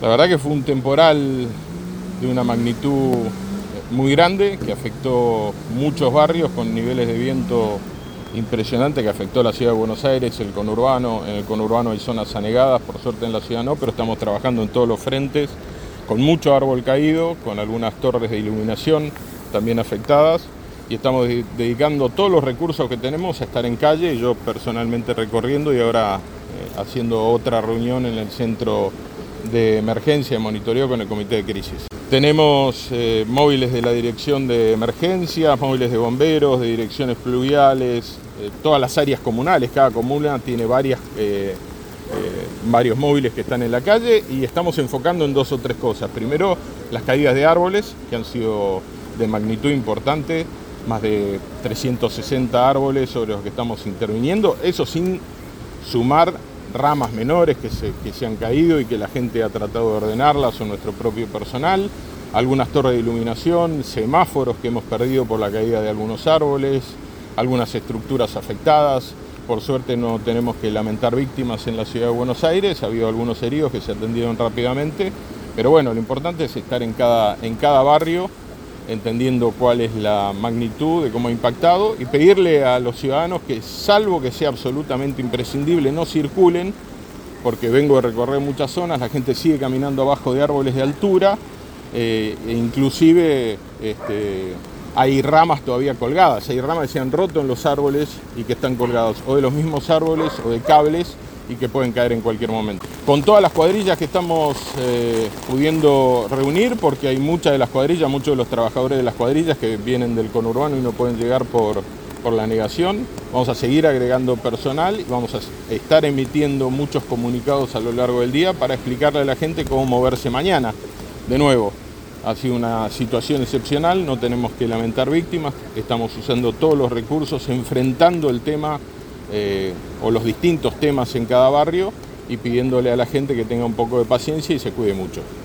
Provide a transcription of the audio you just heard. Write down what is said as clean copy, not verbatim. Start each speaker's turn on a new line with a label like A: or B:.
A: La verdad que fue un temporal de una magnitud muy grande que afectó muchos barrios con niveles de viento impresionantes, que afectó la ciudad de Buenos Aires, el conurbano. En el conurbano hay zonas anegadas, por suerte en la ciudad no, pero estamos trabajando en todos los frentes con mucho árbol caído, con algunas torres de iluminación también afectadas, y estamos dedicando todos los recursos que tenemos a estar en calle, yo personalmente recorriendo y ahora haciendo otra reunión en el centro de emergencia, de monitoreo con el comité de crisis. Tenemos móviles de la dirección de emergencia, móviles de bomberos, de direcciones pluviales, todas las áreas comunales, cada comuna tiene varios móviles que están en la calle y estamos enfocando en 2 o 3 cosas. Primero, las caídas de árboles, que han sido de magnitud importante, más de 360 árboles sobre los que estamos interviniendo, eso sin sumar ramas menores que se han caído y que la gente ha tratado de ordenarlas, o nuestro propio personal, algunas torres de iluminación, semáforos que hemos perdido por la caída de algunos árboles, algunas estructuras afectadas. Por suerte no tenemos que lamentar víctimas en la ciudad de Buenos Aires, ha habido algunos heridos que se atendieron rápidamente, pero bueno, lo importante es estar en cada barrio, entendiendo cuál es la magnitud de cómo ha impactado, y pedirle a los ciudadanos que, salvo que sea absolutamente imprescindible, no circulen, porque vengo de recorrer muchas zonas, la gente sigue caminando abajo de árboles de altura, e inclusive hay ramas todavía colgadas, hay ramas que se han roto en los árboles y que están colgados o de los mismos árboles o de cables y que pueden caer en cualquier momento. Con todas las cuadrillas que estamos pudiendo reunir, porque hay muchas de las cuadrillas, muchos de los trabajadores de las cuadrillas que vienen del conurbano y no pueden llegar por la negación, vamos a seguir agregando personal y vamos a estar emitiendo muchos comunicados a lo largo del día para explicarle a la gente cómo moverse mañana. De nuevo, ha sido una situación excepcional, no tenemos que lamentar víctimas, estamos usando todos los recursos, enfrentando el tema o los distintos temas en cada barrio y pidiéndole a la gente que tenga un poco de paciencia y se cuide mucho.